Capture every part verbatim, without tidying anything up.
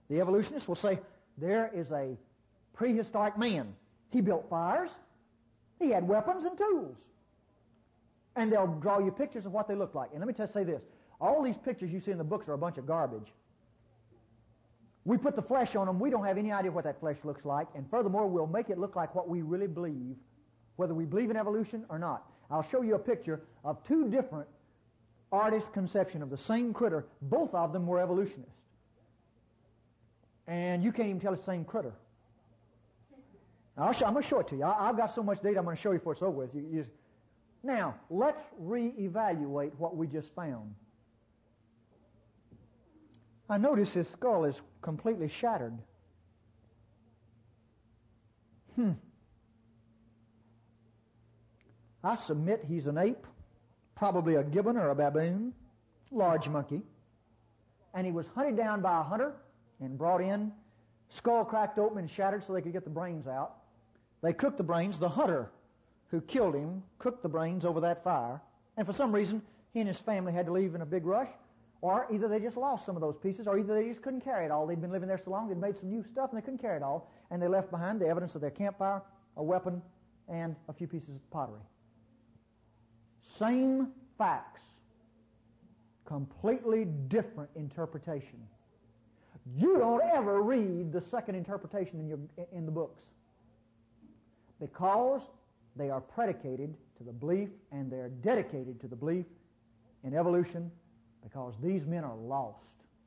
The evolutionists will say, there is a prehistoric man. He built fires. He had weapons and tools. And they'll draw you pictures of what they look like. And let me just say this. All these pictures you see in the books are a bunch of garbage. We put the flesh on them. We don't have any idea what that flesh looks like. And furthermore, we'll make it look like what we really believe, whether we believe in evolution or not. I'll show you a picture of two different artists' conception of the same critter. Both of them were evolutionists. And you can't even tell it's the same critter. I'll show, I'm going to show it to you. I, I've got so much data I'm going to show you before it's over with. You, you just, now, let's reevaluate what we just found. I notice his skull is completely shattered. Hmm. I submit he's an ape, probably a gibbon or a baboon, large monkey. And he was hunted down by a hunter and brought in, skull cracked open and shattered so they could get the brains out. They cooked the brains. The hunter who killed him cooked the brains over that fire. And for some reason, he and his family had to leave in a big rush. Or either they just lost some of those pieces, or either they just couldn't carry it all. They'd been living there so long, they'd made some new stuff, and they couldn't carry it all. And they left behind the evidence of their campfire, a weapon, and a few pieces of pottery. Same facts. Completely different interpretation. You don't ever read the second interpretation in your in the books. Because they are predicated to the belief, and they're dedicated to the belief in evolution, because these men are lost.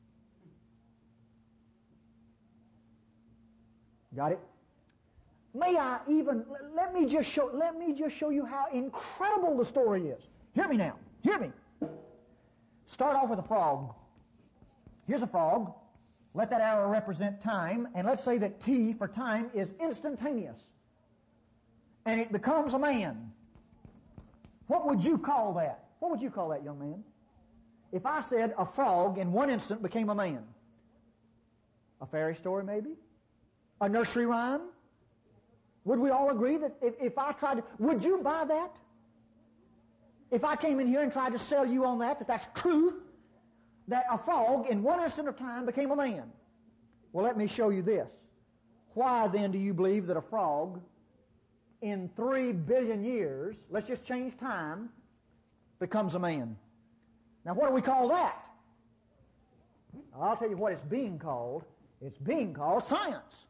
Got it? May I even, let me just show, let me just show you how incredible the story is. Hear me now. Hear me. Start off with a frog. Here's a frog. Let that arrow represent time, and let's say that T for time is instantaneous. And it becomes a man. What would you call that? What would you call that, young man? If I said a frog in one instant became a man. A fairy story maybe? A nursery rhyme? Would we all agree that if, if I tried to, would you buy that? If I came in here and tried to sell you on that, that that's truth, that a frog in one instant of time became a man. Well, let me show you this. Why then do you believe that a frog in three billion years, let's just change time, becomes a man? Now, what do we call that? I'll tell you what it's being called. It's being called science.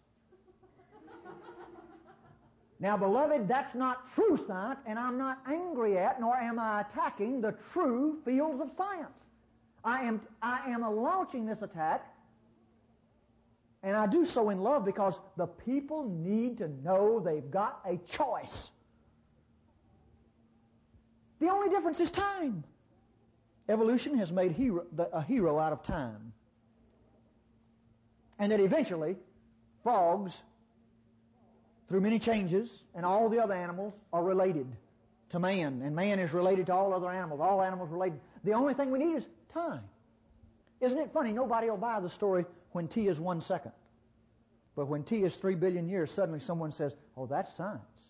Now, beloved, that's not true science, and I'm not angry at, nor am I attacking the true fields of science. I am, I am launching this attack, and I do so in love, because the people need to know they've got a choice. The only difference is time. Evolution has made hero, the, a hero out of time. And that eventually, frogs, through many changes, and all the other animals are related to man. And man is related to all other animals. All animals related. The only thing we need is time. Isn't it funny? Nobody will buy the story when T is one second. But when T is three billion years, suddenly someone says, oh, that's science.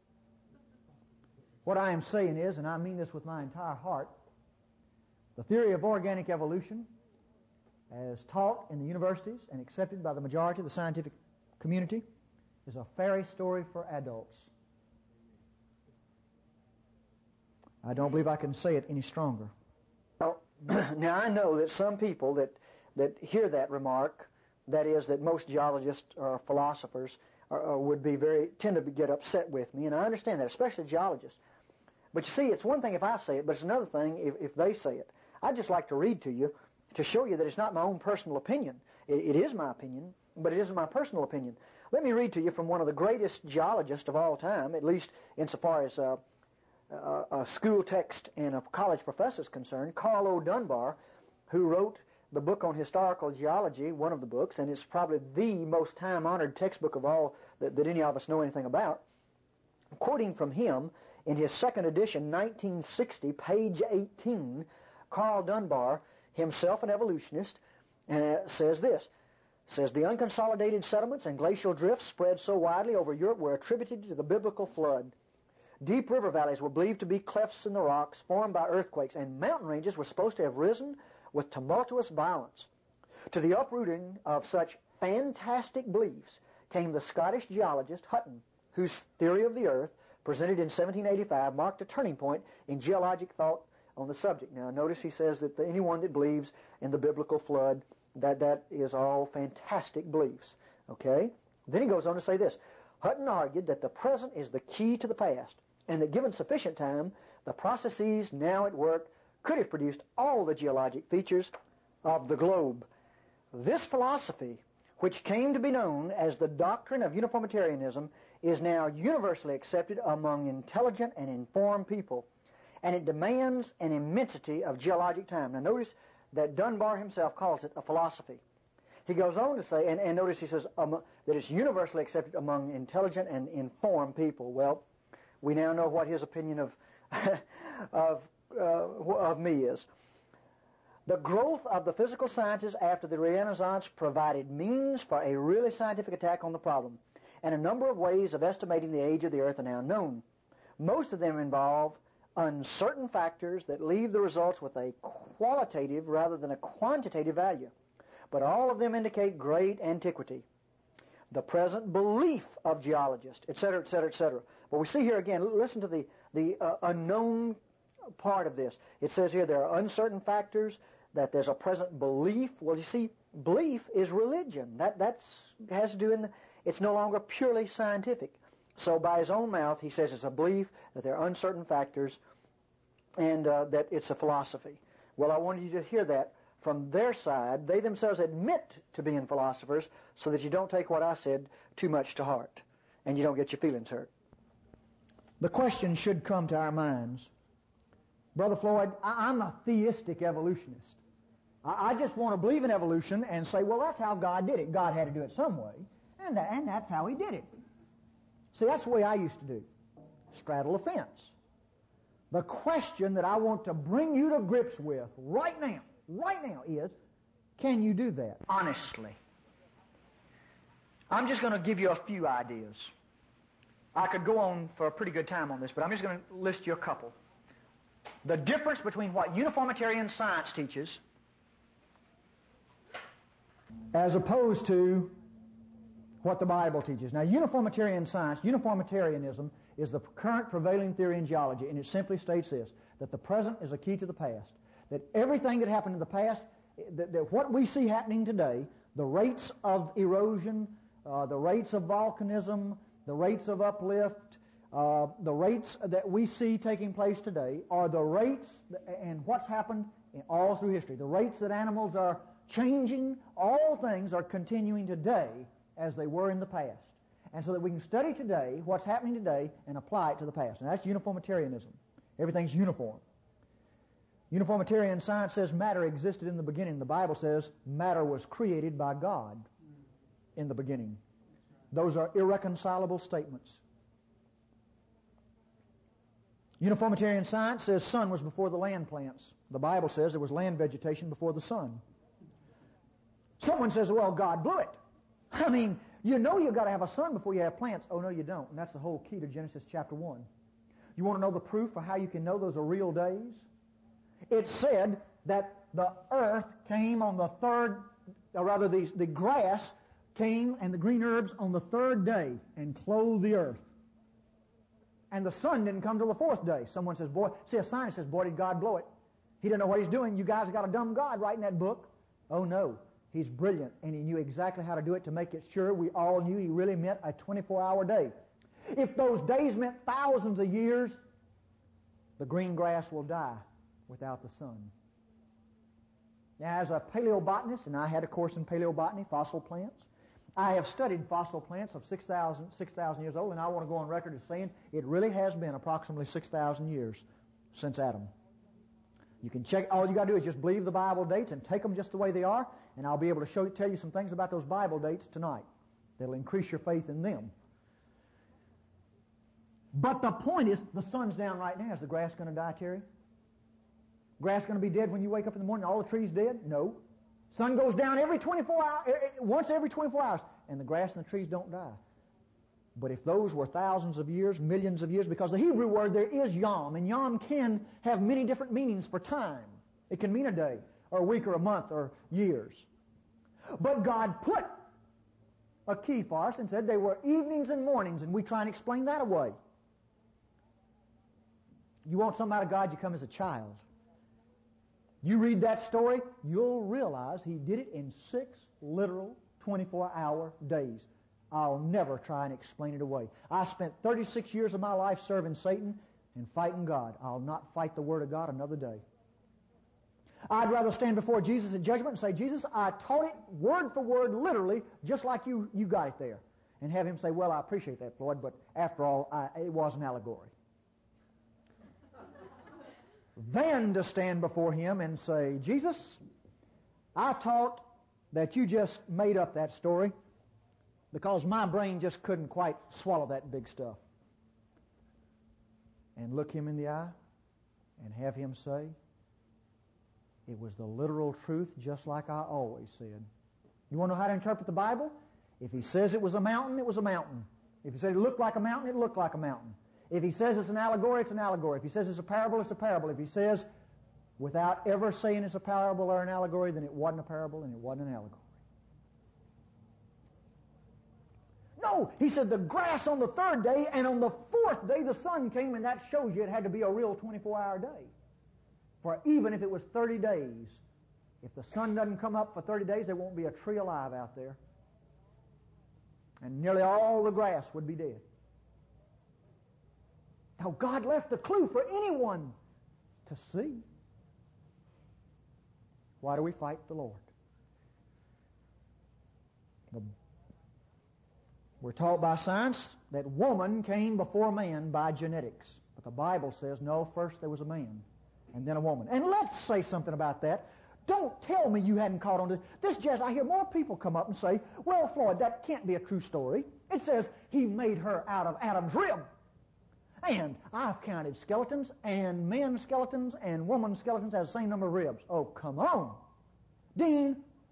What I am saying is, and I mean this with my entire heart, the theory of organic evolution, as taught in the universities and accepted by the majority of the scientific community, is a fairy story for adults. I don't believe I can say it any stronger. Well, now I know that some people that, that hear that remark, that is, that most geologists or philosophers are, are, would be very, tend to get upset with me, and I understand that, especially geologists. But you see, it's one thing if I say it, but it's another thing if, if they say it. I'd just like to read to you to show you that it's not my own personal opinion. It, it is my opinion, but it isn't my personal opinion. Let me read to you from one of the greatest geologists of all time, at least insofar as uh, uh, a school text and a college professor is concerned, Carl O. Dunbar, who wrote the book on historical geology, one of the books, and it's probably the most time-honored textbook of all that, that any of us know anything about. Quoting from him, in his second edition, nineteen sixty, page eighteen, Carl Dunbar, himself an evolutionist, uh, says this, says, the unconsolidated settlements and glacial drifts spread so widely over Europe were attributed to the biblical flood. Deep river valleys were believed to be clefts in the rocks formed by earthquakes, and mountain ranges were supposed to have risen with tumultuous violence. To the uprooting of such fantastic beliefs came the Scottish geologist Hutton, whose theory of the earth, presented in seventeen eighty-five, marked a turning point in geologic thought on the subject. Now, notice he says that the, anyone that believes in the biblical flood, that that is all fantastic beliefs. Okay? Then he goes on to say this. Hutton argued that the present is the key to the past, and that given sufficient time, the processes now at work could have produced all the geologic features of the globe. This philosophy, which came to be known as the doctrine of uniformitarianism, is now universally accepted among intelligent and informed people, and it demands an immensity of geologic time. Now notice that Dunbar himself calls it a philosophy. He goes on to say, and, and notice he says um, that it's universally accepted among intelligent and informed people. Well, we now know what his opinion of of uh, of me is. The growth of the physical sciences after the Renaissance provided means for a really scientific attack on the problem, and a number of ways of estimating the age of the earth are now known. Most of them involve uncertain factors that leave the results with a qualitative rather than a quantitative value, but all of them indicate great antiquity. The present belief of geologists, et cetera, et cetera, et cetera. But we see here again, listen to the, the uh, unknown part of this. It says here there are uncertain factors, that there's a present belief. Well, you see, belief is religion. That that's has to do in the, it's no longer purely scientific. So by his own mouth, he says it's a belief, that there are uncertain factors, and uh, that it's a philosophy. Well, I wanted you to hear that from their side. They themselves admit to being philosophers, so that you don't take what I said too much to heart, and you don't get your feelings hurt. The question should come to our minds. Brother Floyd, I, I'm a theistic evolutionist. I, I just want to believe in evolution and say, well, that's how God did it. God had to do it some way, and, that, and that's how he did it. See, that's the way I used to do. Straddle the fence. The question that I want to bring you to grips with right now, right now is, can you do that? Honestly. I'm just going to give you a few ideas. I could go on for a pretty good time on this, but I'm just going to list you a couple. The difference between what uniformitarian science teaches as opposed to what the Bible teaches. Now, uniformitarian science, uniformitarianism, is the current prevailing theory in geology, and it simply states this, that the present is a key to the past, that everything that happened in the past, that, that what we see happening today, the rates of erosion, uh, the rates of volcanism, the rates of uplift, uh, the rates that we see taking place today are the rates and what's happened in all through history. The rates that animals are changing, all things are continuing today as they were in the past. And so that we can study today what's happening today and apply it to the past. And that's uniformitarianism. Everything's uniform. Uniformitarian science says matter existed in the beginning. The Bible says matter was created by God in the beginning. Those are irreconcilable statements. Uniformitarian science says sun was before the land plants. The Bible says there was land vegetation before the sun. Someone says, well, God blew it. I mean, you know you've got to have a sun before you have plants. Oh, no, you don't. And that's the whole key to Genesis chapter one. You want to know the proof for how you can know those are real days? It said that the earth came on the third, or rather the, the grass came and the green herbs on the third day and clothed the earth. And the sun didn't come till the fourth day. Someone says, boy, see a sign that says, boy, did God blow it. He didn't know what he's doing. You guys have got a dumb God writing that book. Oh, no. He's brilliant, and he knew exactly how to do it to make it sure we all knew he really meant a twenty-four hour day. If those days meant thousands of years, the green grass will die without the sun. Now, as a paleobotanist, and I had a course in paleobotany, fossil plants, I have studied fossil plants of six thousand, six thousand years old, and I want to go on record as saying it really has been approximately six thousand years since Adam. You can check, all you got to do is just believe the Bible dates and take them just the way they are, and I'll be able to show you, tell you some things about those Bible dates tonight that'll increase your faith in them. But the point is, the sun's down right now. Is the grass going to die, Terry? Grass going to be dead when you wake up in the morning? All the trees dead? No. Sun goes down every twenty-four hours, once every twenty-four hours, and the grass and the trees don't die. But if those were thousands of years, millions of years, because the Hebrew word there is yom, and yom can have many different meanings for time. It can mean a day, or a week, or a month, or years. But God put a key for us and said they were evenings and mornings, and we try and explain that away. You want something out of God, you come as a child. You read that story, you'll realize He did it in six literal twenty-four hour days. I'll never try and explain it away. I spent thirty-six years of my life serving Satan and fighting God. I'll not fight the Word of God another day. I'd rather stand before Jesus in judgment and say, Jesus, I taught it word for word, literally, just like you, you got it there. And have Him say, well, I appreciate that, Floyd, but after all, I, it was an allegory. Then to stand before Him and say, Jesus, I taught that you just made up that story because my brain just couldn't quite swallow that big stuff. And look Him in the eye and have Him say, it was the literal truth, just like I always said. You want to know how to interpret the Bible? If He says it was a mountain, it was a mountain. If He said it looked like a mountain, it looked like a mountain. If He says it's an allegory, it's an allegory. If He says it's a parable, it's a parable. If He says, without ever saying it's a parable or an allegory, then it wasn't a parable and it wasn't an allegory. No, He said the grass on the third day, and on the fourth day the sun came, and that shows you it had to be a real twenty-four hour day. For even if it was thirty days, if the sun doesn't come up for thirty days, there won't be a tree alive out there. And nearly all the grass would be dead. Now God left the clue for anyone to see. Why do we fight the Lord? We're taught by science that woman came before man by genetics. But the Bible says, no, first there was a man and then a woman. And let's say something about that. Don't tell me you hadn't caught on to this. Jazz, I hear more people come up and say, well, Floyd, that can't be a true story. It says He made her out of Adam's rib. And I've counted skeletons, and men's skeletons and women's skeletons have the same number of ribs. Oh, come on. Dean,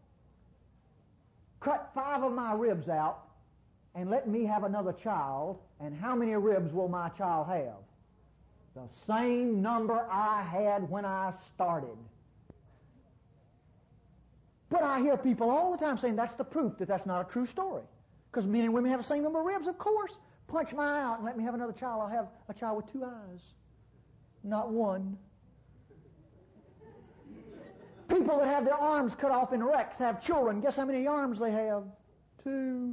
cut five of my ribs out and let me have another child, and how many ribs will my child have? The same number I had when I started. But I hear people all the time saying that's the proof that that's not a true story. Because men and women have the same number of ribs, of course. Punch my eye out and let me have another child. I'll have a child with two eyes, not one. People that have their arms cut off in wrecks have children. Guess how many arms they have? Two.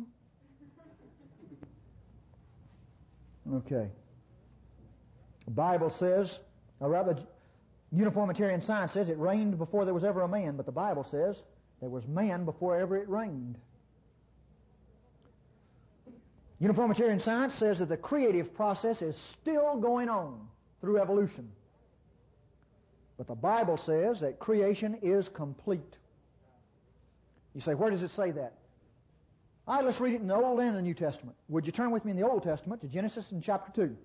Okay. The Bible says, or rather, uniformitarian science says it rained before there was ever a man, but the Bible says there was man before ever it rained. Uniformitarian science says that the creative process is still going on through evolution. But the Bible says that creation is complete. You say, where does it say that? All right, let's read it in the Old and the New Testament. Would you turn with me in the Old Testament to Genesis in chapter two?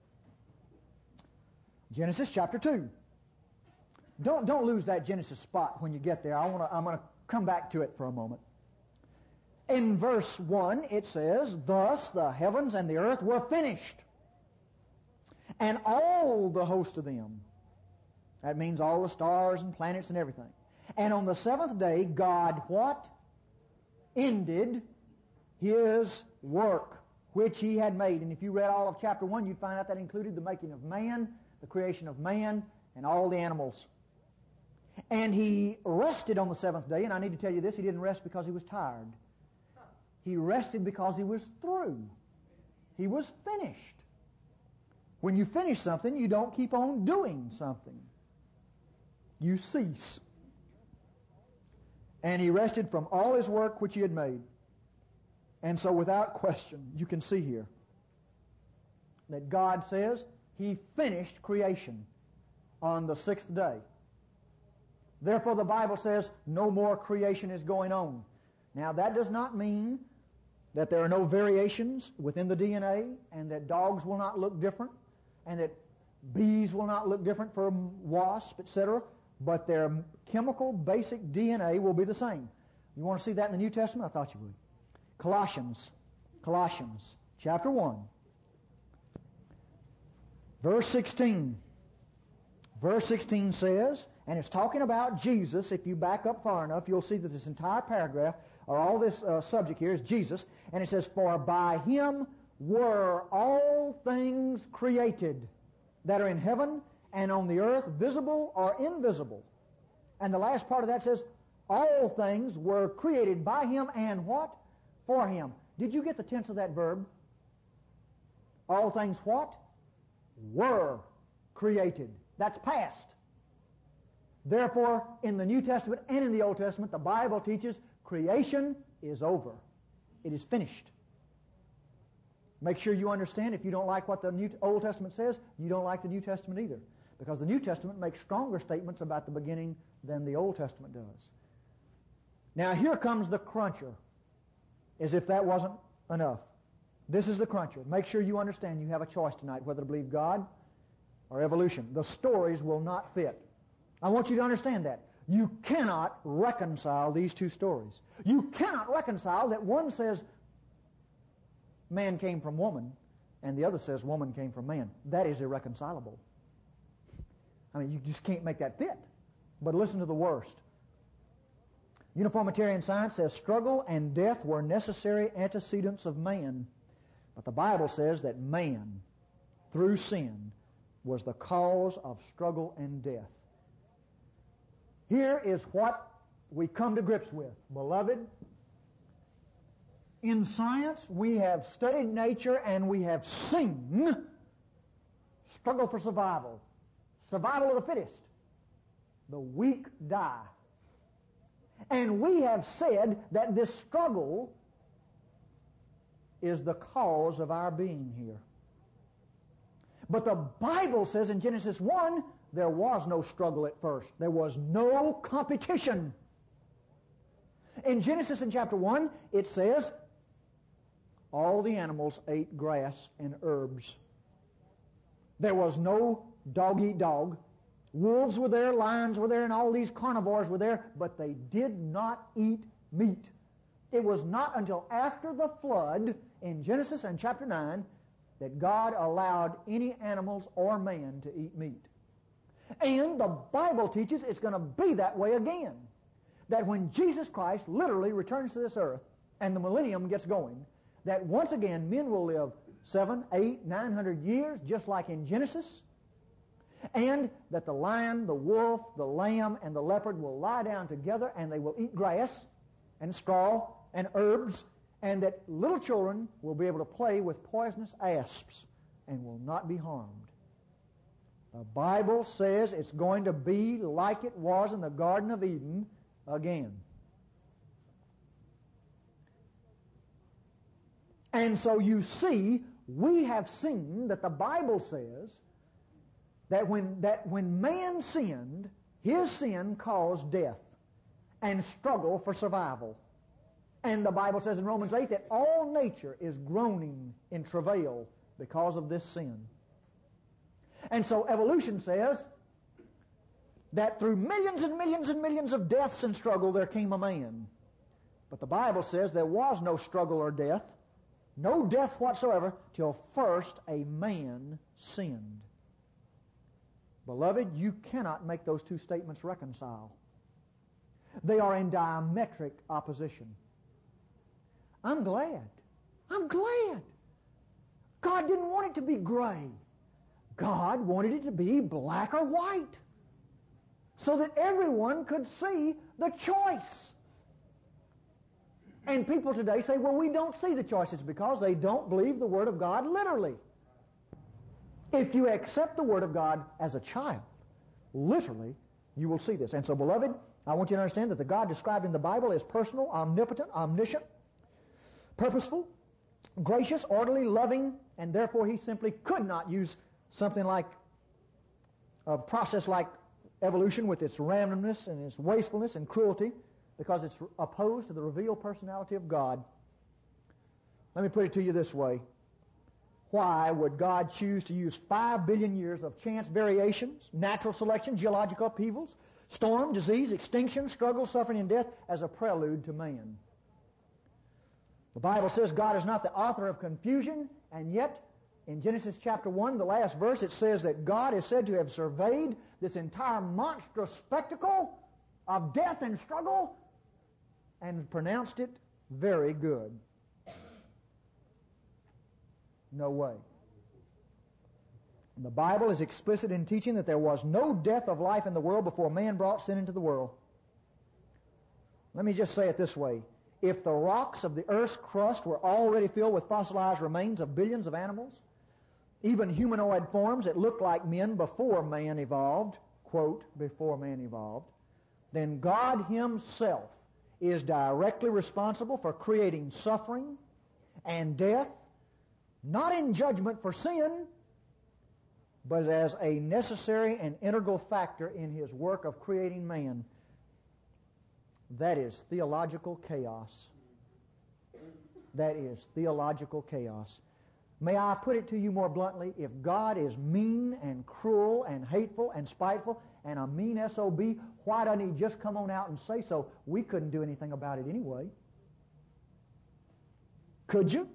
Genesis chapter two. Don't, don't lose that Genesis spot when you get there. I wanna, I'm going to come back to it for a moment. In verse one, it says, thus the heavens and the earth were finished, and all the host of them. That means all the stars and planets and everything. And on the seventh day, God what? Ended His work, which He had made. And if you read all of chapter one, you'd find out that included the making of man, the creation of man, and all the animals. And He rested on the seventh day, and I need to tell you this, He didn't rest because He was tired. He rested because He was through. He was finished. When you finish something, you don't keep on doing something. You cease. And He rested from all His work which He had made. And so without question, you can see here that God says He finished creation on the sixth day. Therefore the Bible says no more creation is going on. Now that does not mean that there are no variations within the D N A, and that dogs will not look different, and that bees will not look different from wasps, et cetera. But their chemical basic D N A will be the same. You want to see that in the New Testament? I thought you would. Colossians, Colossians, chapter one, verse sixteen. Verse sixteen says, And it's talking about Jesus. If you back up far enough, you'll see that this entire paragraph, or all this uh, subject here, is Jesus. And it says, for by Him were all things created that are in heaven and on the earth, visible or invisible. And the last part of that says, all things were created by Him and what? For Him. Did you get the tense of that verb? All things what? Were created. That's past. Therefore, in the New Testament and in the Old Testament, the Bible teaches creation is over. It is finished. Make sure you understand, if you don't like what the New Old Testament says, you don't like the New Testament either. Because the New Testament makes stronger statements about the beginning than the Old Testament does. Now here comes the cruncher, as if that wasn't enough. This is the cruncher. Make sure you understand you have a choice tonight whether to believe God or evolution. The stories will not fit. I want you to understand that. You cannot reconcile these two stories. You cannot reconcile that one says man came from woman and the other says woman came from man. That is irreconcilable. I mean, you just can't make that fit. But listen to the worst. Uniformitarian science says struggle and death were necessary antecedents of man. But the Bible says that man, through sin, was the cause of struggle and death. Here is what we come to grips with. Beloved, in science we have studied nature and we have seen struggle for survival. Survival of the fittest. The weak die. And we have said that this struggle is the cause of our being here. But the Bible says in Genesis one, there was no struggle at first. There was no competition. In Genesis in chapter one, it says, all the animals ate grass and herbs. There was no dog eat dog. Wolves were there, lions were there, and all these carnivores were there, but they did not eat meat. It was not until after the flood in Genesis and chapter nine that God allowed any animals or man to eat meat. And the Bible teaches it's going to be that way again. That when Jesus Christ literally returns to this earth and the millennium gets going, that once again men will live seven, eight, nine hundred years, just like in Genesis, and that the lion, the wolf, the lamb, and the leopard will lie down together and they will eat grass and straw and herbs, and that little children will be able to play with poisonous asps and will not be harmed. The Bible says it's going to be like it was in the Garden of Eden again. And so you see, we have seen that the Bible says that when, that when man sinned, his sin caused death and struggle for survival. And the Bible says in Romans eight that all nature is groaning in travail because of this sin. And so evolution says that through millions and millions and millions of deaths and struggle there came a man. But the Bible says there was no struggle or death, no death whatsoever, till first a man sinned. Beloved, you cannot make those two statements reconcile. They are in diametric opposition. I'm glad. I'm glad. God didn't want it to be gray. God wanted it to be black or white, so that everyone could see the choice. And people today say, well, we don't see the choices because they don't believe the Word of God literally. If you accept the Word of God as a child, literally, you will see this. And so, beloved, I want you to understand that the God described in the Bible is personal, omnipotent, omniscient, purposeful, gracious, orderly, loving, and therefore He simply could not use something like a process like evolution with its randomness and its wastefulness and cruelty, because it's opposed to the revealed personality of God. Let me put it to you this way. Why would God choose to use five billion years of chance variations, natural selection, geological upheavals, storm, disease, extinction, struggle, suffering, and death as a prelude to man? The Bible says God is not the author of confusion, and yet In Genesis chapter one, the last verse, it says that God is said to have surveyed this entire monstrous spectacle of death and struggle and pronounced it very good. No way. And the Bible is explicit in teaching that there was no death of life in the world before man brought sin into the world. Let me just say it this way. If the rocks of the earth's crust were already filled with fossilized remains of billions of animals, even humanoid forms that looked like men before man evolved, quote, before man evolved, then God Himself is directly responsible for creating suffering and death, not in judgment for sin, but as a necessary and integral factor in His work of creating man. That is theological chaos. That is theological chaos. May I put it to you more bluntly? If God is mean and cruel and hateful and spiteful and a mean S O B, why doesn't He just come on out and say so? We couldn't do anything about it anyway. Could you?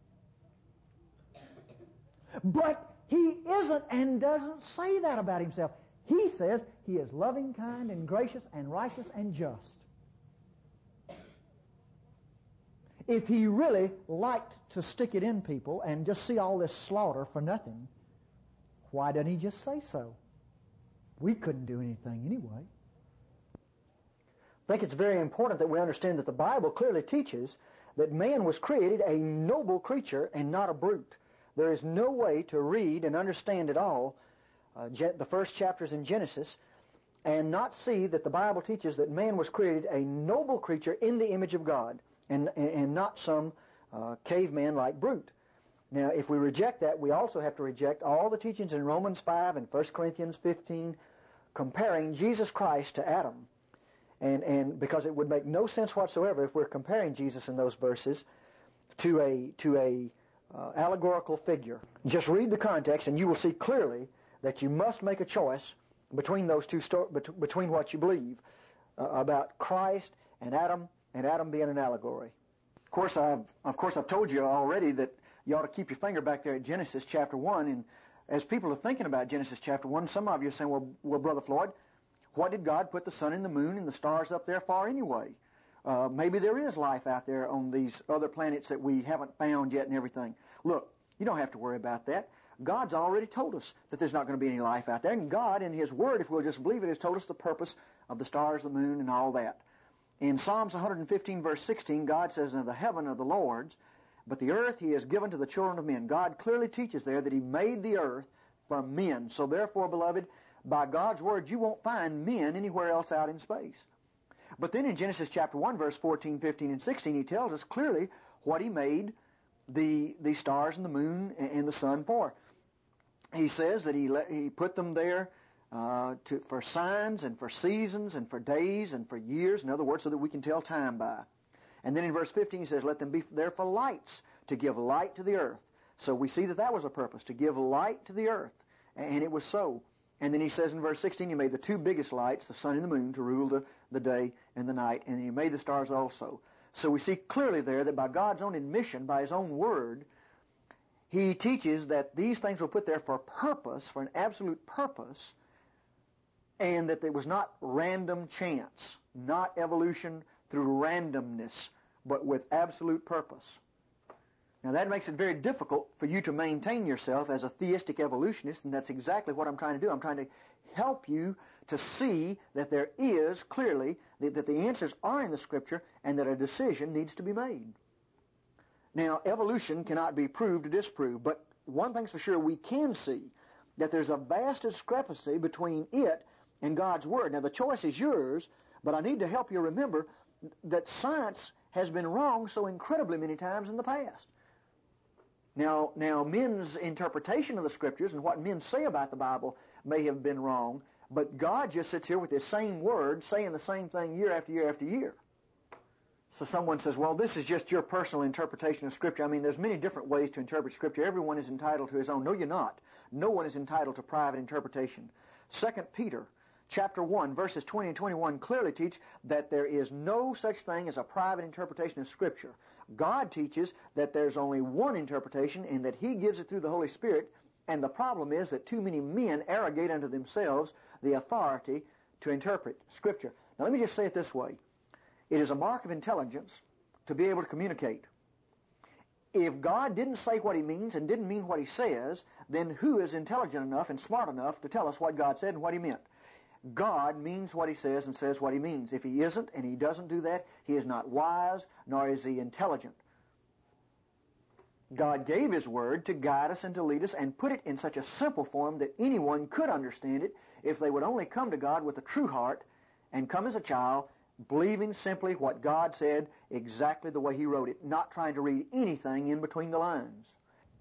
But He isn't and doesn't say that about Himself. He says He is loving, kind, and gracious, and righteous, and just. If He really liked to stick it in people and just see all this slaughter for nothing, why doesn't He just say so? We couldn't do anything anyway. I think it's very important that we understand that the Bible clearly teaches that man was created a noble creature and not a brute. There is no way to read and understand at all uh, the first chapters in Genesis and not see that the Bible teaches that man was created a noble creature in the image of God. And, and not some uh, caveman like brute. Now, if we reject that, we also have to reject all the teachings in Romans five and First Corinthians fifteen comparing Jesus Christ to Adam. And, and because it would make no sense whatsoever if we're comparing Jesus in those verses to a, to a uh, allegorical figure. Just read the context and you will see clearly that you must make a choice between those two sto- bet- between what you believe uh, about Christ and Adam, and Adam being an allegory. Of course, I've of course I've told you already that you ought to keep your finger back there at Genesis chapter one. And as people are thinking about Genesis chapter one, some of you are saying, "Well, well, Brother Floyd, what did God put the sun and the moon and the stars up there for anyway? Uh, maybe there is life out there on these other planets that we haven't found yet and everything." Look, you don't have to worry about that. God's already told us that there's not going to be any life out there, and God, in His Word, if we'll just believe it, has told us the purpose of the stars, the moon, and all that. In Psalms one fifteen, verse sixteen, God says, "Now the heaven are the Lord's, but the earth He has given to the children of men." God clearly teaches there that He made the earth for men. So therefore, beloved, by God's Word, you won't find men anywhere else out in space. But then in Genesis chapter one, verse fourteen, fifteen, and sixteen, He tells us clearly what He made the, the stars and the moon and the sun for. He says that He, let, he put them there Uh, to, for signs and for seasons and for days and for years, in other words, so that we can tell time by. And then in verse fifteen he says, "Let them be there for lights, to give light to the earth." So we see that that was a purpose, to give light to the earth. And it was so. And then he says in verse sixteen, He made the two biggest lights, the sun and the moon, to rule the, the day and the night. And He made the stars also. So we see clearly there that by God's own admission, by His own word, He teaches that these things were put there for a purpose, for an absolute purpose, and that it was not random chance, not evolution through randomness, but with absolute purpose. Now that makes it very difficult for you to maintain yourself as a theistic evolutionist, and that's exactly what I'm trying to do. I'm trying to help you to see that there is clearly, that, that the answers are in the Scripture, and that a decision needs to be made. Now, evolution cannot be proved or disproved, but one thing's for sure, we can see that there's a vast discrepancy between it and God's Word. Now, the choice is yours, but I need to help you remember that science has been wrong so incredibly many times in the past. Now, now, men's interpretation of the Scriptures and what men say about the Bible may have been wrong, but God just sits here with His same Word saying the same thing year after year after year. So someone says, well, this is just your personal interpretation of Scripture. I mean, there's many different ways to interpret Scripture. Everyone is entitled to his own. No, you're not. No one is entitled to private interpretation. Second Peter chapter one, verses twenty and twenty-one clearly teach that there is no such thing as a private interpretation of Scripture. God teaches that there's only one interpretation and that He gives it through the Holy Spirit, and the problem is that too many men arrogate unto themselves the authority to interpret Scripture. Now let me just say it this way. It is a mark of intelligence to be able to communicate. If God didn't say what He means and didn't mean what He says, then who is intelligent enough and smart enough to tell us what God said and what He meant? God means what He says and says what He means. If He isn't and He doesn't do that, He is not wise, nor is He intelligent. God gave His Word to guide us and to lead us and put it in such a simple form that anyone could understand it if they would only come to God with a true heart and come as a child, believing simply what God said exactly the way He wrote it, not trying to read anything in between the lines.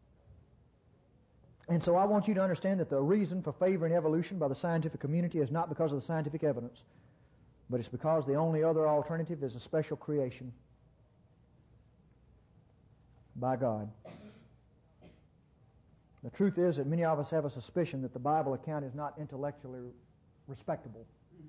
And so I want you to understand that the reason for favoring evolution by the scientific community is not because of the scientific evidence, but it's because the only other alternative is a special creation by God. The truth is that many of us have a suspicion that the Bible account is not intellectually respectable.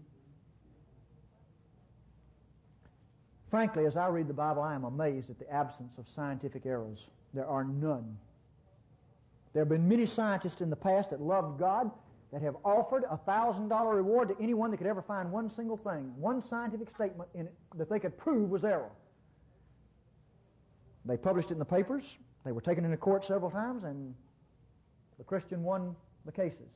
Frankly, as I read the Bible, I am amazed at the absence of scientific errors. There are none. There have been many scientists in the past that loved God that have offered a thousand dollar reward to anyone that could ever find one single thing, one scientific statement in it that they could prove was error. They published it in the papers. They were taken into court several times, and the Christian won the cases.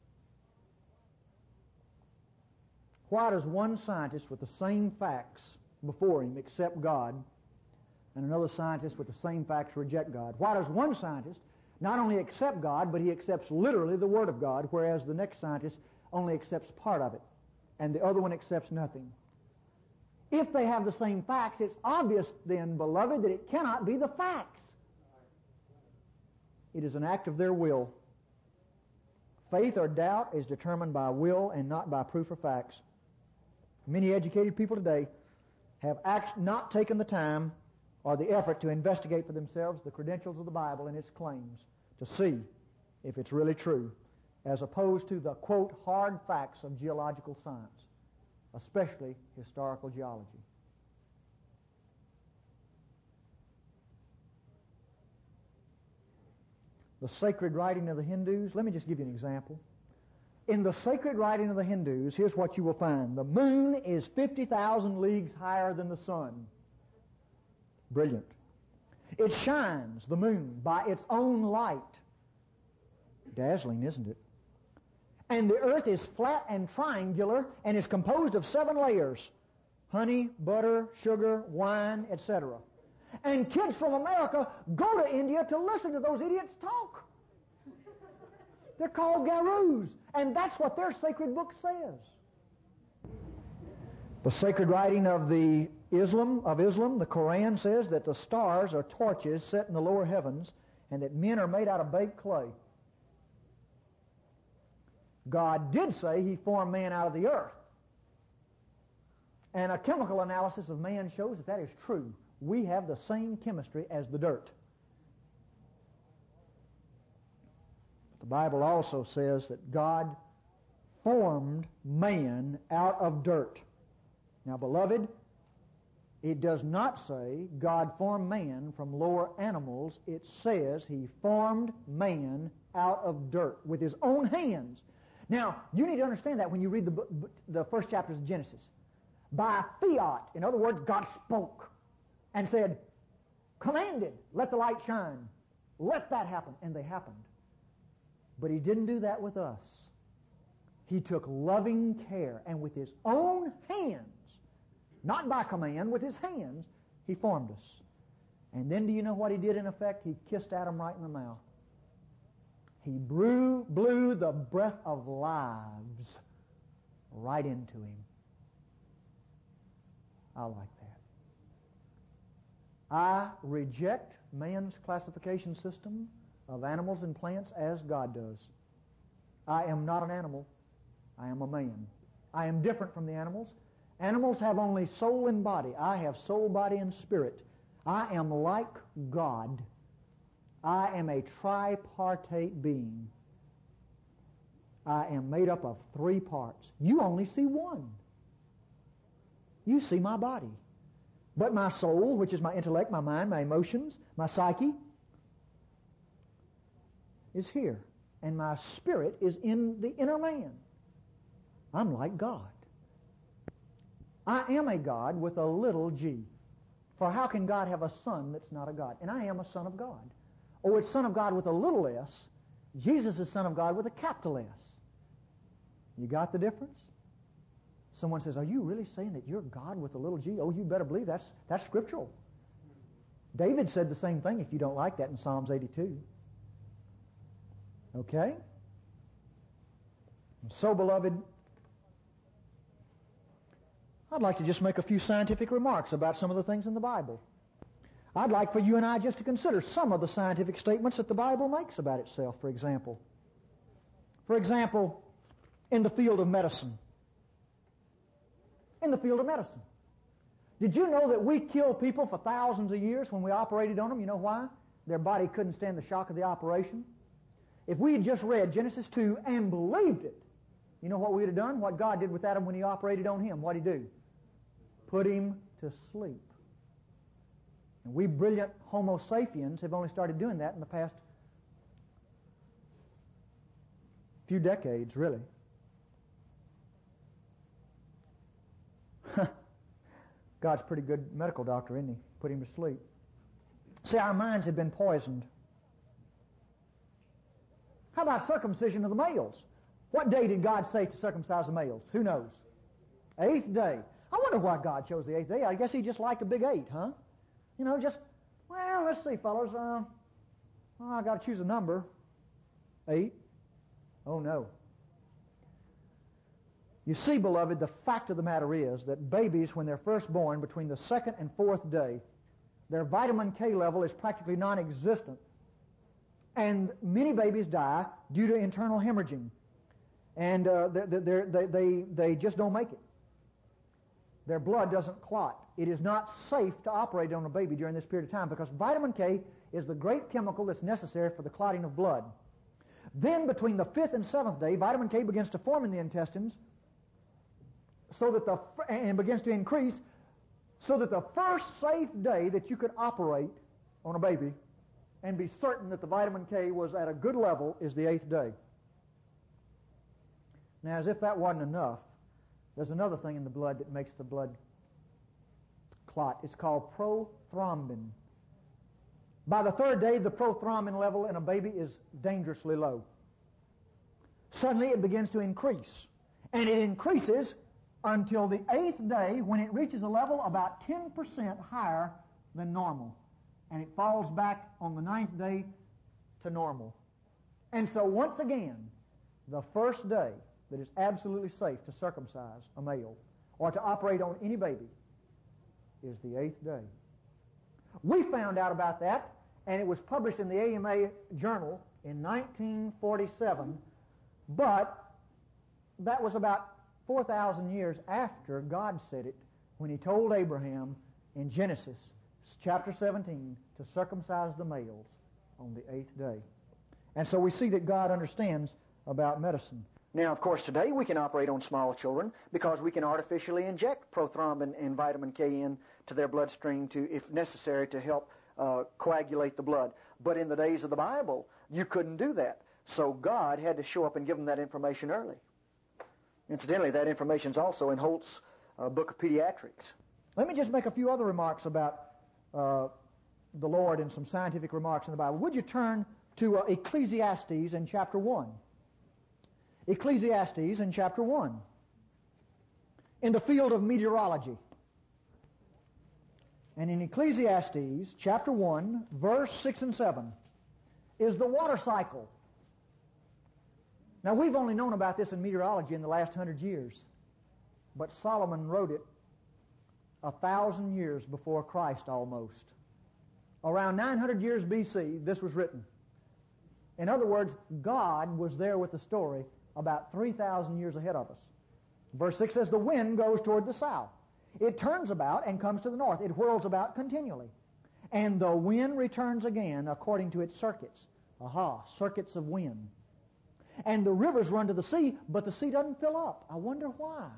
Why does one scientist with the same facts before him accept God and another scientist with the same facts reject God? Why does one scientist not only accept God, but he accepts literally the Word of God, whereas the next scientist only accepts part of it, and the other one accepts nothing? If they have the same facts, it's obvious then, beloved, that it cannot be the facts. It is an act of their will. Faith or doubt is determined by will and not by proof or facts. Many educated people today have act- not taken the time or the effort to investigate for themselves the credentials of the Bible and its claims to see if it's really true, as opposed to the, quote, hard facts of geological science, especially historical geology. The sacred writing of the Hindus, let me just give you an example. In the sacred writing of the Hindus, here's what you will find. The moon is fifty thousand leagues higher than the sun. Brilliant. It shines, the moon, by its own light. Dazzling, isn't it? And the earth is flat and triangular and is composed of seven layers. Honey, butter, sugar, wine, et cetera. And kids from America go to India to listen to those idiots talk. They're called gurus, and that's what their sacred book says. The sacred writing of the Islam, of Islam, the Quran, says that the stars are torches set in the lower heavens and that men are made out of baked clay. God did say He formed man out of the earth. And a chemical analysis of man shows that that is true. We have the same chemistry as the dirt. The Bible also says that God formed man out of dirt. Now, beloved, it does not say God formed man from lower animals. It says He formed man out of dirt with His own hands. Now, you need to understand that when you read the, the first chapters of Genesis. By fiat, in other words, God spoke and said, commanded, let the light shine. Let that happen. And they happened. But He didn't do that with us. He took loving care, and with His own hands, not by command, with His hands, He formed us. And then do you know what He did in effect? He kissed Adam right in the mouth. He blew, blew the breath of lives right into him. I like that. I reject man's classification system of animals and plants as God does. I am not an animal. I am a man. I am different from the animals. Animals have only soul and body. I have soul, body, and spirit. I am like God. I am a tripartite being. I am made up of three parts. You only see one. You see my body. But my soul, which is my intellect, my mind, my emotions, my psyche, is here. And my spirit is in the inner man. I'm like God. I am a God with a little g. For how can God have a son that's not a God? And I am a son of God. Oh, it's son of God with a little s. Jesus is son of God with a capital S. You got the difference? Someone says, are you really saying that you're God with a little g? Oh, you better believe that's, that's scriptural. David said the same thing, if you don't like that, in Psalms eighty-two. Okay? And so, beloved, I'd like to just make a few scientific remarks about some of the things in the Bible. I'd like for you and I just to consider some of the scientific statements that the Bible makes about itself, for example. For example, in the field of medicine. In the field of medicine. Did you know that we killed people for thousands of years when we operated on them? You know why? Their body couldn't stand the shock of the operation. If we had just read Genesis two and believed it, you know what we would have done? What God did with Adam when he operated on him. What did he do? Put him to sleep. And we brilliant Homo sapiens have only started doing that in the past few decades, really. God's a pretty good medical doctor, isn't he? Put him to sleep. See, our minds have been poisoned. How about circumcision of the males? What day did God say to circumcise the males? Who knows? Eighth day. I wonder why God chose the eighth day. I guess he just liked a big eight, huh? You know, just, well, let's see, fellas. Uh, well, I got to choose a number. Eight. Oh, no. You see, beloved, the fact of the matter is that babies, when they're first born, between the second and fourth day, their vitamin K level is practically non-existent. And many babies die due to internal hemorrhaging. And uh, they, they, they, they just don't make it. Their blood doesn't clot. It is not safe to operate on a baby during this period of time because vitamin K is the great chemical that's necessary for the clotting of blood. Then between the fifth and seventh day, vitamin K begins to form in the intestines so that the and begins to increase so that the first safe day that you could operate on a baby and be certain that the vitamin K was at a good level is the eighth day. Now, as if that wasn't enough, there's another thing in the blood that makes the blood clot. It's called prothrombin. By the third day, the prothrombin level in a baby is dangerously low. Suddenly, it begins to increase. And it increases until the eighth day when it reaches a level about ten percent higher than normal. And it falls back on the ninth day to normal. And so once again, the first day that it's absolutely safe to circumcise a male or to operate on any baby is the eighth day. We found out about that, and it was published in the A M A Journal in nineteen forty-seven, but that was about four thousand years after God said it when he told Abraham in Genesis chapter seventeen to circumcise the males on the eighth day. And so we see that God understands about medicine. Now, of course, today we can operate on small children because we can artificially inject prothrombin and vitamin K in to their bloodstream to, if necessary, to help uh, coagulate the blood. But in the days of the Bible, you couldn't do that. So God had to show up and give them that information early. Incidentally, that information is also in Holt's uh, Book of Pediatrics. Let me just make a few other remarks about uh, the Lord and some scientific remarks in the Bible. Would you turn to uh, Ecclesiastes in chapter one? Ecclesiastes in chapter one. In the field of meteorology. And in Ecclesiastes chapter one, verse six and seven, is the water cycle. Now, we've only known about this in meteorology in the last hundred years. But Solomon wrote it a thousand years before Christ almost. Around nine hundred years B C, this was written. In other words, God was there with the story about three thousand years ahead of us. Verse six says, the wind goes toward the south. It turns about and comes to the north. It whirls about continually. And the wind returns again according to its circuits. Aha, circuits of wind. And the rivers run to the sea, but the sea doesn't fill up. I wonder why.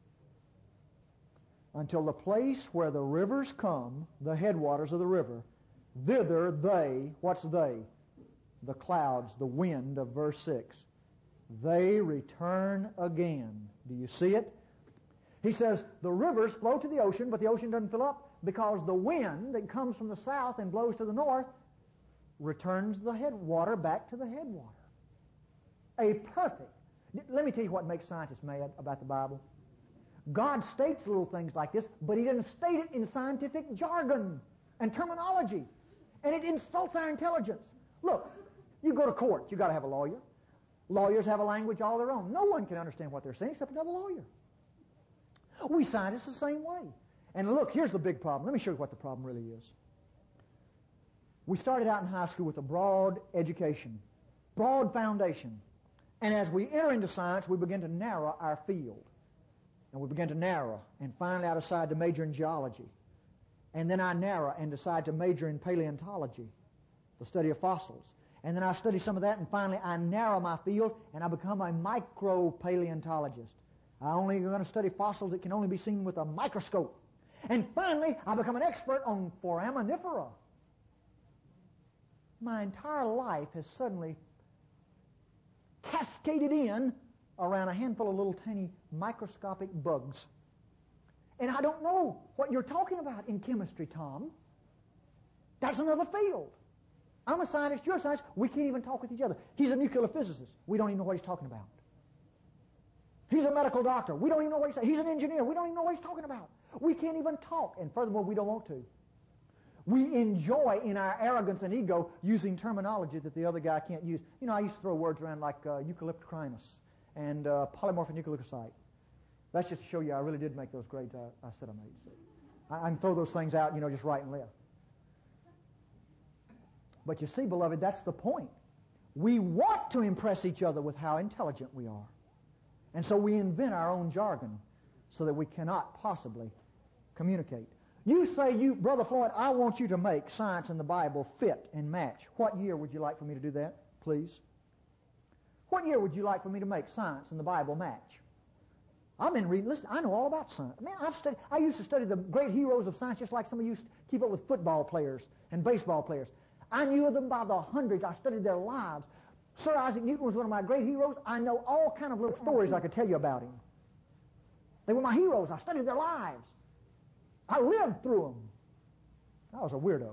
Until the place where the rivers come, the headwaters of the river, thither they, what's they? The clouds, the wind of verse six. They return again. Do you see it? He says the rivers flow to the ocean, but the ocean doesn't fill up because the wind that comes from the south and blows to the north returns the headwater back to the headwater. A perfect. Let me tell you what makes scientists mad about the Bible. God states little things like this, but He doesn't state it in scientific jargon and terminology. And it insults our intelligence. Look, you go to court, you got to have a lawyer. Lawyers have a language all their own. No one can understand what they're saying except another lawyer. We scientists the same way. And look, here's the big problem. Let me show you what the problem really is. We started out in high school with a broad education, broad foundation. And as we enter into science, we begin to narrow our field. And we begin to narrow. And finally I decide to major in geology. And then I narrow and decide to major in paleontology, the study of fossils. And then I study some of that, and finally I narrow my field, and I become a micro-paleontologist. I only going to study fossils that can only be seen with a microscope. And finally, I become an expert on foraminifera. My entire life has suddenly cascaded in around a handful of little tiny microscopic bugs. And I don't know what you're talking about in chemistry, Tom. That's another field. I'm a scientist, you're a scientist. We can't even talk with each other. He's a nuclear physicist. We don't even know what he's talking about. He's a medical doctor. We don't even know what he's saying. He's an engineer. We don't even know what he's talking about. We can't even talk. And furthermore, we don't want to. We enjoy in our arrogance and ego using terminology that the other guy can't use. You know, I used to throw words around like uh, eucalyptocrinus and uh, polymorphonucleoside. That's just to show you I really did make those grades I, I said I made. So I, I can throw those things out, you know, just right and left. But you see, beloved, that's the point. We want to impress each other with how intelligent we are. And so we invent our own jargon so that we cannot possibly communicate. You say, you, Brother Floyd, I want you to make science and the Bible fit and match. What year would you like for me to do that, please? What year would you like for me to make science and the Bible match? I've been reading, listen, I know all about science. Man, I've studied, I used to study the great heroes of science just like some of you used to keep up with football players and baseball players. I knew them by the hundreds. I studied their lives. Sir Isaac Newton was one of my great heroes. I know all kind of little stories I could tell you about him. They were my heroes. I studied their lives. I lived through them. I was a weirdo.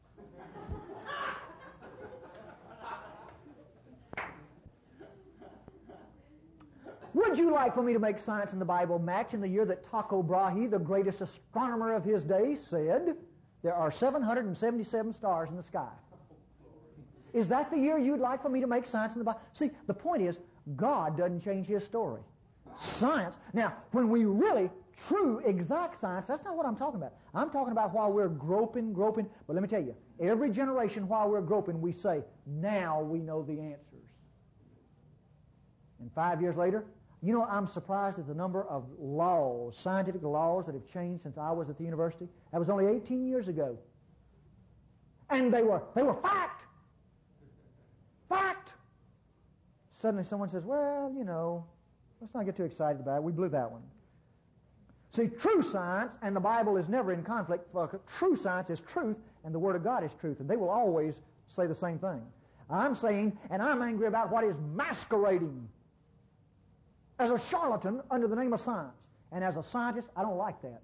Would you like for me to make science and the Bible match in the year that Tycho Brahe, the greatest astronomer of his day, said there are seven hundred seventy-seven stars in the sky? Is that the year you'd like for me to make science in the Bible? See, the point is, God doesn't change His story. Science. Now, when we really, true, exact science, that's not what I'm talking about. I'm talking about while we're groping, groping. But let me tell you, every generation while we're groping, we say, now we know the answers. And five years later, you know, I'm surprised at the number of laws, scientific laws that have changed since I was at the university. That was only eighteen years ago. And they were, they were fact. Fact. Suddenly someone says, well, you know, let's not get too excited about it. We blew that one. See, true science and the Bible is never in conflict. True science is truth and the Word of God is truth. And they will always say the same thing. I'm saying, and I'm angry about what is masquerading as a charlatan under the name of science. And as a scientist, I don't like that.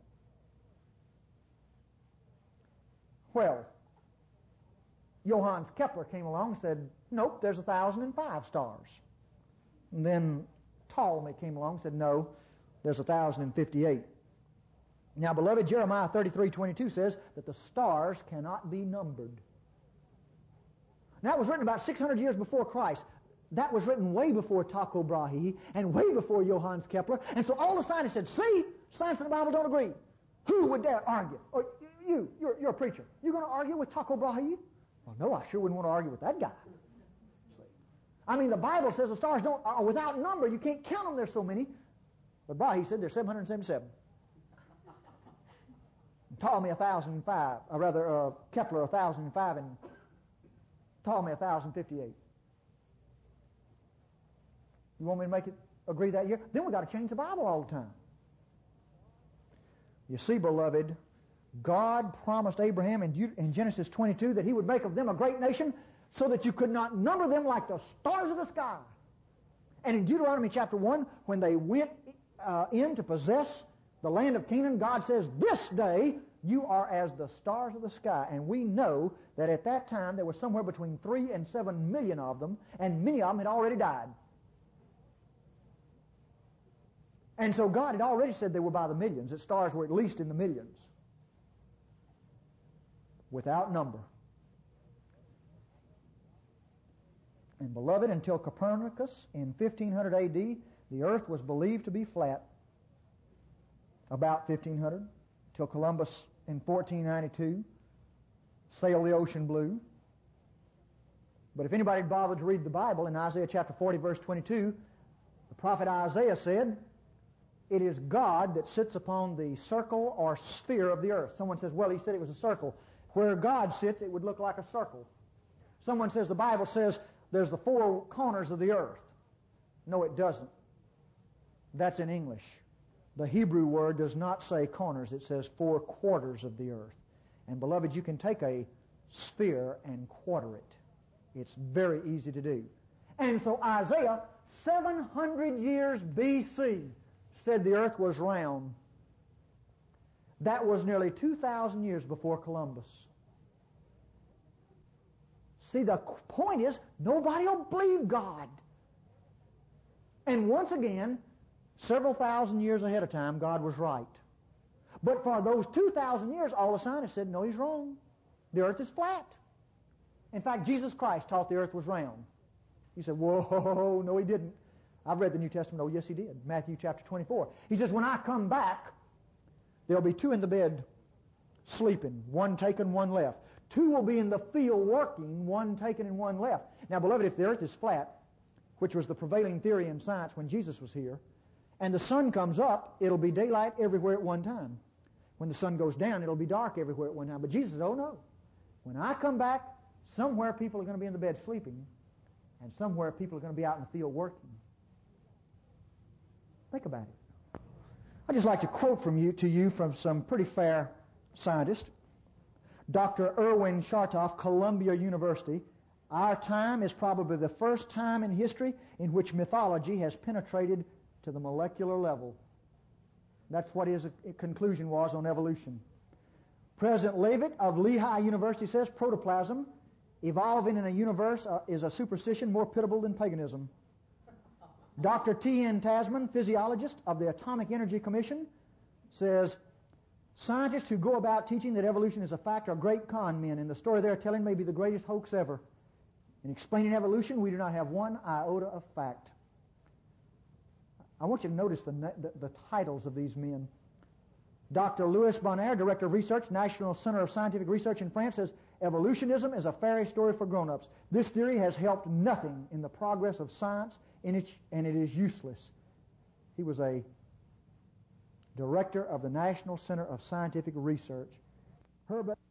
Well, Johannes Kepler came along and said, nope, there's one thousand five stars. And then Ptolemy came along and said, no, there's one thousand fifty-eight. Now, beloved, Jeremiah thirty-three twenty-two says that the stars cannot be numbered. Now, that was written about six hundred years before Christ. That was written way before Tycho Brahe and way before Johannes Kepler. And so all the scientists said, see, science and the Bible don't agree. Who would dare argue? Or you, you're, you're a preacher. You're going to argue with Tycho Brahe? Well, no, I sure wouldn't want to argue with that guy. See? I mean, the Bible says the stars don't are without number. You can't count them. There's so many. But Brahe said there's seven hundred seventy-seven. Ptolemy one thousand five, or rather uh, Kepler one thousand five, and Ptolemy one thousand fifty-eight. You want me to make it agree that year? Then we've got to change the Bible all the time. You see, beloved, God promised Abraham in, De- in Genesis twenty-two that He would make of them a great nation so that you could not number them like the stars of the sky. And in Deuteronomy chapter one, when they went uh, in to possess the land of Canaan, God says, this day you are as the stars of the sky. And we know that at that time there was somewhere between three and seven million of them, and many of them had already died. And so God had already said they were by the millions, that stars were at least in the millions, without number. And beloved, until Copernicus in fifteen hundred A D, the earth was believed to be flat. About fifteen hundred, till Columbus in fourteen ninety-two sailed the ocean blue. But if anybody bothered to read the Bible, in Isaiah chapter forty, verse twenty-two, the prophet Isaiah said, it is God that sits upon the circle or sphere of the earth. Someone says, well, he said it was a circle. Where God sits, it would look like a circle. Someone says the Bible says there's the four corners of the earth. No, it doesn't. That's in English. The Hebrew word does not say corners. It says four quarters of the earth. And beloved, you can take a sphere and quarter it. It's very easy to do. And so Isaiah, seven hundred years B C, said the earth was round. That was nearly two thousand years before Columbus. See, the point is, nobody will believe God. And once again, several thousand years ahead of time, God was right. But for those two thousand years, all the scientists said, no, he's wrong. The earth is flat. In fact, Jesus Christ taught the earth was round. You said, whoa, no, he didn't. I've read the New Testament. Oh, yes, he did. Matthew chapter twenty-four. He says, when I come back, there'll be two in the bed sleeping, one taken, one left. Two will be in the field working, one taken and one left. Now, beloved, if the earth is flat, which was the prevailing theory in science when Jesus was here, and the sun comes up, it'll be daylight everywhere at one time. When the sun goes down, it'll be dark everywhere at one time. But Jesus said, oh no. When I come back, somewhere people are going to be in the bed sleeping, and somewhere people are going to be out in the field working. Think about it. I'd just like to quote from you to you from some pretty fair scientists. Doctor Erwin Chartoff, Columbia University. Our time is probably the first time in history in which mythology has penetrated to the molecular level. That's what his conclusion was on evolution. President Leavitt of Lehigh University says protoplasm evolving in a universe uh, is a superstition more pitiable than paganism. Doctor T N Tasman, physiologist of the Atomic Energy Commission, says scientists who go about teaching that evolution is a fact are great con men, and the story they're telling may be the greatest hoax ever. In explaining evolution, we do not have one iota of fact. I want you to notice the, the, the titles of these men. Doctor Louis Bonner, Director of Research, National Center of Scientific Research in France, says, evolutionism is a fairy story for grown-ups. This theory has helped nothing in the progress of science, and it, and it is useless. He was a director of the National Center of Scientific Research. Herbert